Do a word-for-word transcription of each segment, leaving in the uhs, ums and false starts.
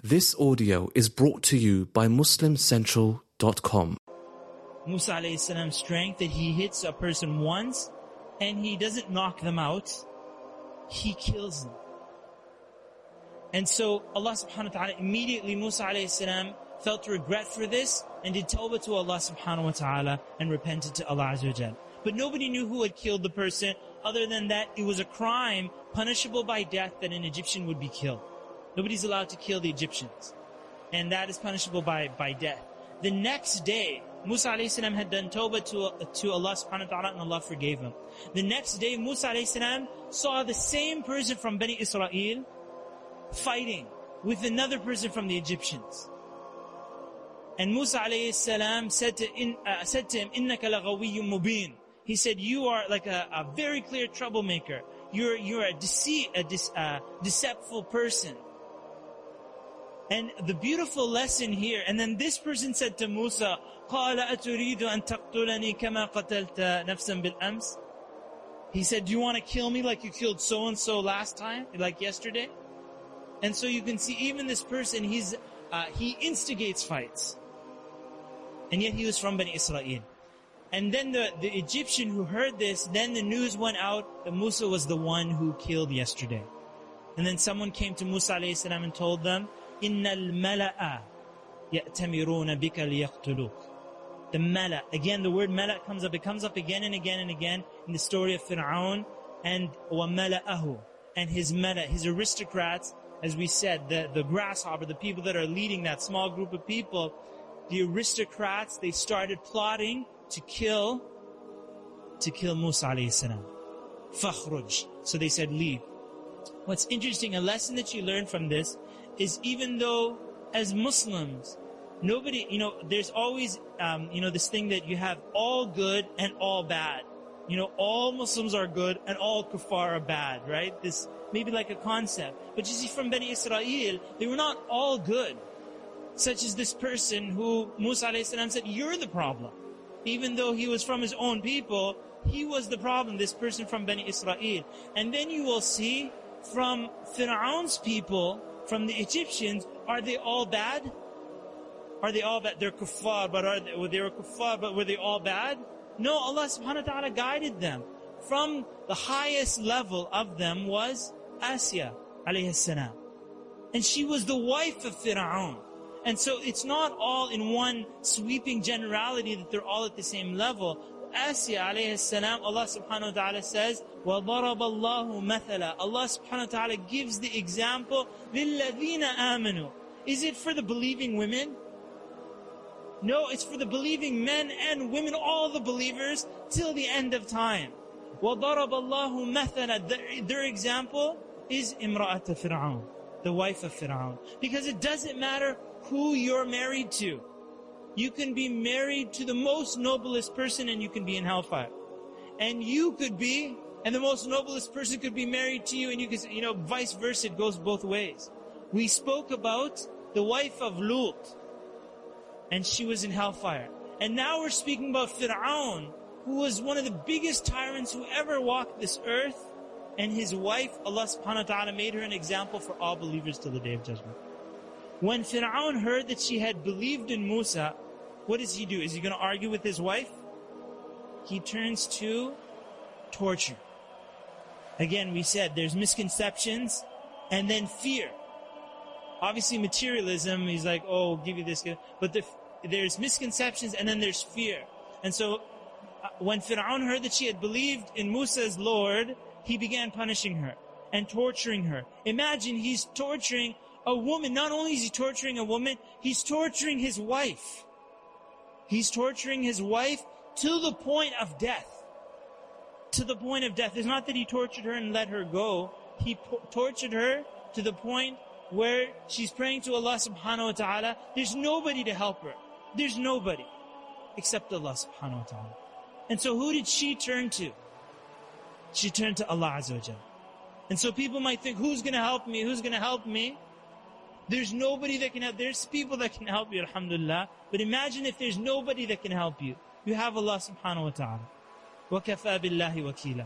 This audio is brought to you by Muslim Central dot com. Musa alayhi salam's strength, that he hits a person once and he doesn't knock them out, he kills them. And so Allah subhanahu wa ta'ala immediately, Musa alayhi salam felt regret for this and did tawbah to Allah subhanahu wa ta'ala and repented to Allah azza wa jal. But nobody knew who had killed the person. Other than that, it was a crime punishable by death that an Egyptian would be killed. Nobody's allowed to kill the Egyptians. And that is punishable by, by death. The next day, Musa alayhi salam had done tawbah to, to Allah subhanahu wa ta'ala and Allah forgave him. The next day, Musa alayhi salam saw the same person from Bani Israel fighting with another person from the Egyptians. And Musa alayhi salam said to, in, uh, said to him, إِنَّكَ لَغَوِيٌّ مُبِينٌ. He said, you are like a, a very clear troublemaker. You're, you're a, deceit, a de- uh, deceitful person. And the beautiful lesson here, and then this person said to Musa, قَالَ أَتُرِيدُ أَن تَقْتُلَنِي كَمَا قَتَلْتَ نَفْسًا بِالْأَمْسِ. He said, do you want to kill me like you killed so-and-so last time, like yesterday? And so you can see even this person, he's uh, he instigates fights. And yet he was from Bani Israel. And then the, the Egyptian who heard this, then the news went out that Musa was the one who killed yesterday. And then someone came to Musa alayhi salam and told them, إِنَّ الْمَلَأَ يَأْتَمِرُونَ بِكَ لِيَقْتُلُوكَ. The mala, again the word mala comes up, it comes up again and again and again in the story of Fir'aun and وَمَلَأَهُ, and his mala, his aristocrats, as we said, the, the grasshopper, the people that are leading that small group of people, the aristocrats, they started plotting to kill, to kill Musa alayhi salam. فَخْرُجْ. So they said, leave. What's interesting, a lesson that you learn from this, is even though as Muslims, nobody, you know, there's always, um, you know, this thing that you have all good and all bad. You know, all Muslims are good and all kuffar are bad, right? This maybe like a concept. But you see, from Bani Israel, they were not all good. Such as this person who Musa alayhi salam said, you're the problem. Even though he was from his own people, he was the problem, this person from Bani Israel. And then you will see from Fir'aun's people, from the Egyptians, are they all bad? Are they all bad? They're kuffar, but are they, they were kuffar, but were they all bad? No, Allah subhanahu wa ta'ala guided them. From the highest level of them was Asya alayhi salam. And she was the wife of Fir'aun. And so it's not all in one sweeping generality that they're all at the same level. Asya alayhi salam, Allah subhanahu wa ta'ala says, وَضَرَبَ اللَّهُ مَثَلًا. Allah subhanahu wa ta'ala gives the example, لِلَّذِينَ آمَنُوا. Is it for the believing women? No, it's for the believing men and women, all the believers, till the end of time. وَضَرَبَ اللَّهُ مَثَلًا. Their, their example is إِمْرَأَةَ فِرْعَوْنَ, the wife of Fir'aun. Because it doesn't matter who you're married to. You can be married to the most noblest person and you can be in hellfire. And you could be, and the most noblest person could be married to you, and you can, you know, vice versa, it goes both ways. We spoke about the wife of Lut, and she was in hellfire. And now we're speaking about Fir'aun, who was one of the biggest tyrants who ever walked this earth, and his wife, Allah subhanahu wa ta'ala made her an example for all believers till the day of judgment. When Fir'aun heard that she had believed in Musa, what does he do? Is he going to argue with his wife? He turns to torture. Again, we said there's misconceptions and then fear. Obviously materialism, he's like, oh, give you this. But the, there's misconceptions and then there's fear. And so uh, when Fir'aun heard that she had believed in Musa as Lord, he began punishing her and torturing her. Imagine he's torturing a woman. Not only is he torturing a woman, he's torturing his wife. He's torturing his wife to the point of death. To the point of death. It's not that he tortured her and let her go. He po- tortured her to the point where she's praying to Allah subhanahu wa ta'ala. There's nobody to help her. There's nobody except Allah subhanahu wa ta'ala. And so who did she turn to? She turned to Allah azza wa jal. And so people might think, who's going to help me? Who's going to help me? There's nobody that can help. There's people that can help you, alhamdulillah. But imagine if there's nobody that can help you. You have Allah subhanahu wa ta'ala. وَكَفَى بِاللَّهِ وَكِيلًا.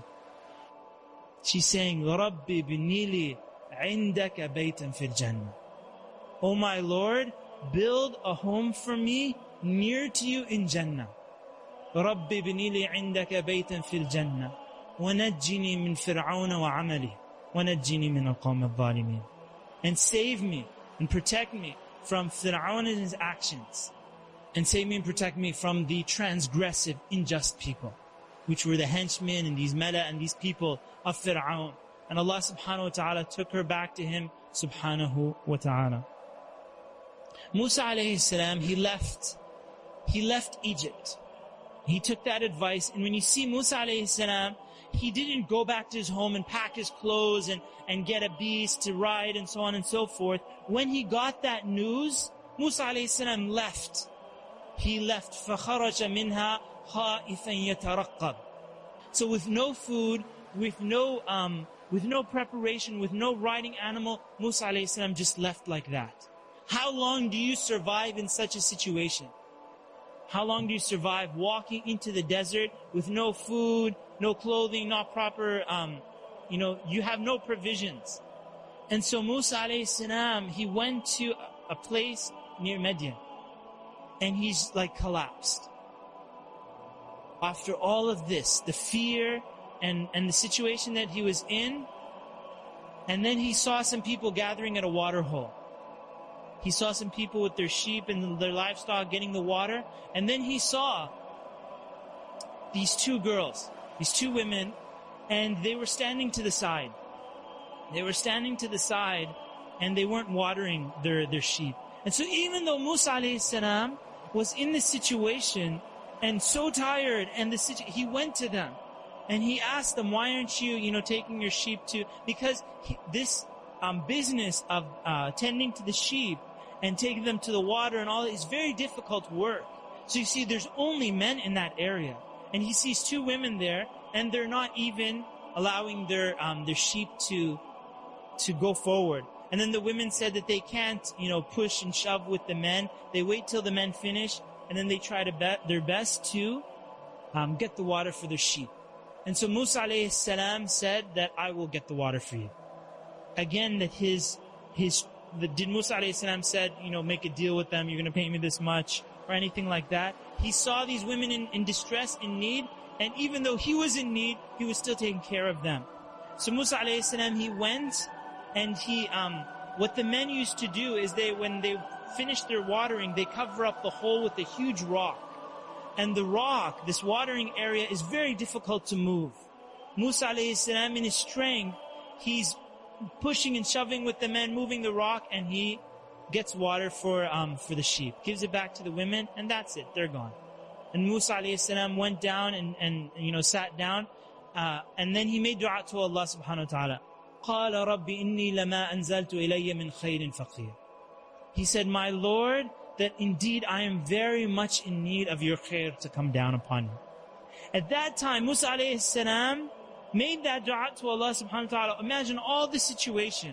She's saying, رَبِّ بِنِي لِي عِنْدَكَ بَيْتًا فِي الْجَنَّةِ. O my Lord, build a home for me near to you in Jannah. رَبِّ بِنِي لِي عِنْدَكَ بَيْتًا فِي الْجَنَّةِ وَنَجِّنِي مِنْ فِرْعَوْنَ وَعَمَلِهِ وَنَجِّنِي مِنَ الْقَوْمِ الظَّالِمِينَ. And save me and protect me from Fir'aun and his actions. And save me and protect me from the transgressive, unjust people, which were the henchmen and these mala and these people of Fir'aun. And Allah subhanahu wa ta'ala took her back to Him subhanahu wa ta'ala. Musa alayhi salam, he left, he left Egypt. He took that advice, and when you see Musa alayhi salam, he didn't go back to his home and pack his clothes and, and get a beast to ride and so on and so forth. When he got that news, Musa alayhi salam left. He left. فَخَرَجَ مِنْهَا خَائِفًا يَتَرَقَّبْ. So with no food, with no um, with no preparation, with no riding animal, Musa alayhi salam just left like that. How long do you survive in such a situation? How long do you survive walking into the desert with no food, no clothing, not proper, um, you know, you have no provisions. And so Musa alayhi salam, he went to a place near Midian, and he's like collapsed. After all of this, the fear and, and the situation that he was in, and then he saw some people gathering at a water hole. He saw some people with their sheep and their livestock getting the water. And then he saw these two girls, these two women, and they were standing to the side. They were standing to the side, and they weren't watering their, their sheep. And so even though Musa alayhi salam was in this situation and so tired, and the situ- he went to them and he asked them, why aren't you, you know, taking your sheep to, because he, this um, business of uh, tending to the sheep and taking them to the water and all that is very difficult work. So you see, there's only men in that area. And he sees two women there, and they're not even allowing their um, their sheep to to go forward. And then the women said that they can't, you know, push and shove with the men. They wait till the men finish, and then they try to be- their best to um, get the water for their sheep. And so Musa alayhi salam said that I will get the water for you. Again, that his his the, did Musa alayhi salam said, you know, make a deal with them, you're going to pay me this much, or anything like that. He saw these women in, in distress, in need, and even though he was in need, he was still taking care of them. So Musa alayhi salam, he went, and he, um, what the men used to do is they, when they finished their watering, they cover up the hole with a huge rock. And the rock, this watering area, is very difficult to move. Musa alayhi salam, in his strength, he's pushing and shoving with the men, moving the rock, and he gets water for um for the sheep, gives it back to the women, and that's it, they're gone. And Musa alayhi salam went down and, and you know sat down, uh, and then he made dua to Allah subhanahu wa ta'ala. قَالَ رَبِّ إِنِّي لَمَا أَنزَلْتُ إِلَيَّ مِنْ خَيْرٍ فَقِيرٍ. He said, my Lord, that indeed I am very much in need of your khair to come down upon you. At that time, Musa alayhi salam made that dua to Allah subhanahu wa ta'ala. Imagine all the situation.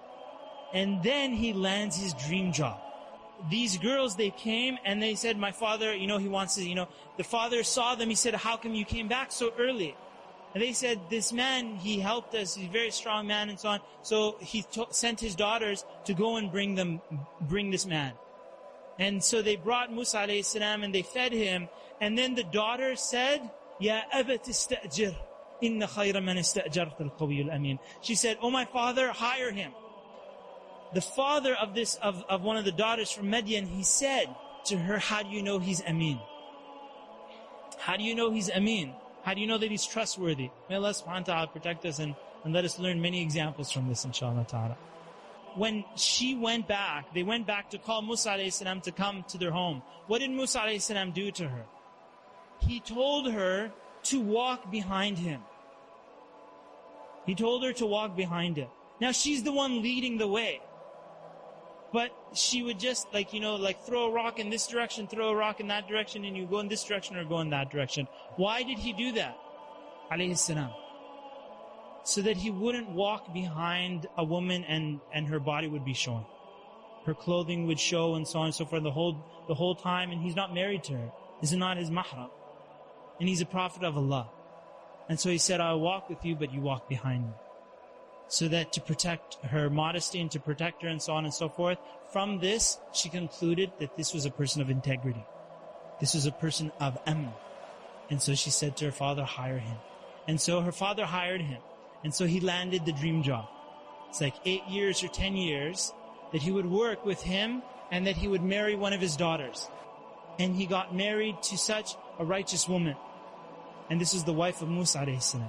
And then he lands his dream job. These girls, they came and they said, my father, you know, he wants to, you know, the father saw them. He said, how come you came back so early? And they said, this man, he helped us. He's a very strong man and so on. So he t- sent his daughters to go and bring them, bring this man. And so they brought Musa alayhi salam and they fed him. And then the daughter said, Ya abat istajir, inna khayra man istajarta al-qawiyyu al-amin. She said, oh my father, hire him. The father of this, of, of one of the daughters from Midian, he said to her, how do you know he's Amin? How do you know he's Amin? How do you know that he's trustworthy? May Allah subhanahu wa ta'ala protect us and, and let us learn many examples from this, inshallah ta'ala. When she went back, they went back to call Musa alayhi salam to come to their home. What did Musa alayhi salam do to her? He told her to walk behind him. He told her to walk behind him. Now she's the one leading the way. But she would just like, you know, like throw a rock in this direction, throw a rock in that direction, and you go in this direction or go in that direction. Why did he do that? Alayhi salam. So that he wouldn't walk behind a woman and, and her body would be showing. Her clothing would show and so on and so forth the whole, the whole time, and he's not married to her. This is not his mahram. And he's a prophet of Allah. And so he said, I'll walk with you, but you walk behind me. so that to protect her modesty and to protect her and so on and so forth. From this, she concluded that this was a person of integrity. This was a person of amn. And so she said to her father, hire him. And so her father hired him. And so he landed the dream job. It's like eight years or ten years that he would work with him and that he would marry one of his daughters. And he got married to such a righteous woman. And this is the wife of Musa alayhi salam.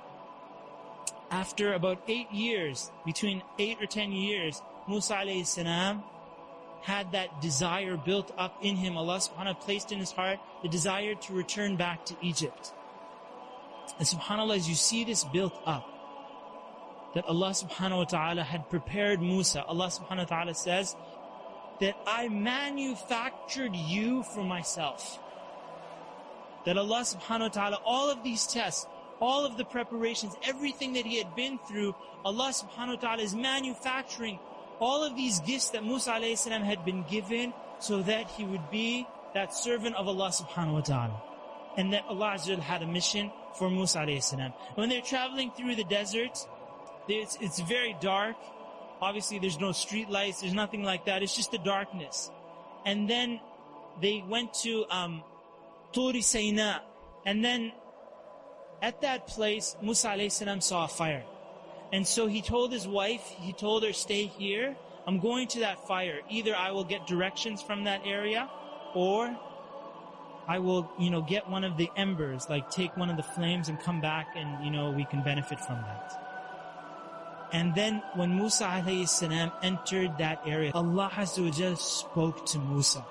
After about eight years, between eight or ten years, Musa alayhi salam had that desire built up in him. Allah subhanahu wa ta'ala placed in his heart the desire to return back to Egypt. And subhanAllah, as you see this built up, that Allah subhanahu wa ta'ala had prepared Musa. Allah subhanahu wa ta'ala says that I manufactured you for myself. That Allah subhanahu wa ta'ala, all of these tests, all of the preparations, everything that he had been through, Allah subhanahu wa ta'ala is manufacturing all of these gifts that Musa alayhi salam had been given so that he would be that servant of Allah subhanahu wa ta'ala. And that Allah Azza wa Jalla had a mission for Musa alayhi salam. When they're traveling through the desert, it's, it's very dark. Obviously there's no street lights, there's nothing like that. It's just the darkness. And then they went to um, Turi Sayna. And then at that place, Musa alayhi salam saw a fire. And so he told his wife, he told her, stay here. I'm going to that fire. Either I will get directions from that area, or I will, you know, get one of the embers, like take one of the flames and come back and, you know, we can benefit from that. And then when Musa alayhi salam entered that area, Allah Azza wa Jal spoke to Musa.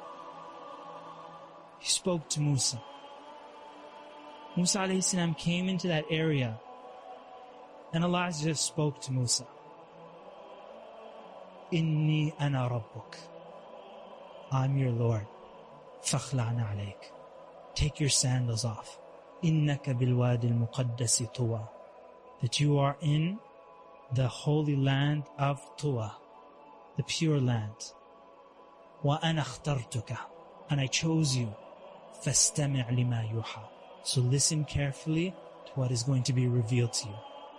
He spoke to Musa. Musa alayhi salam came into that area, and Allah Azza wa Jal spoke to Musa. Inni ana rabbuk. I'm your Lord. Fakhla'na alayk. Take your sandals off. Innaka bilwadi al-muqaddasi tuwa. That you are in the holy land of Tuwa, the pure land. Wa ana akhtartuka. And I chose you. Fastami' lima yuha. So listen carefully to what is going to be revealed to you.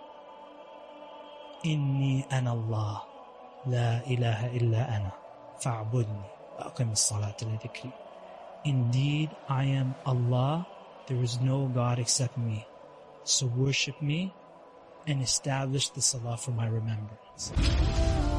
Inni ana Allah, la ilaha illa ana, fa'budni, aqim as-salata li dhikri. Indeed, I am Allah, there is no God except me. So worship me and establish the salah for my remembrance.